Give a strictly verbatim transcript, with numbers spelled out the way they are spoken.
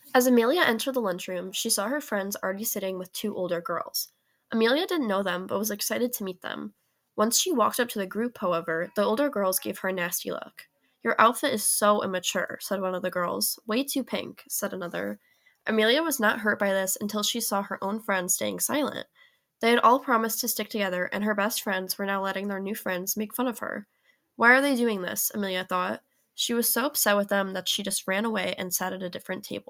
As Amelia entered the lunchroom, she saw her friends already sitting with two older girls. Amelia didn't know them, but was excited to meet them. Once she walked up to the group, however, the older girls gave her a nasty look. "Your outfit is so immature," said one of the girls. "Way too pink," said another. Amelia was not hurt by this until she saw her own friends staying silent. They had all promised to stick together, and her best friends were now letting their new friends make fun of her. Why are they doing this? Amelia thought. She was so upset with them that she just ran away and sat at a different table.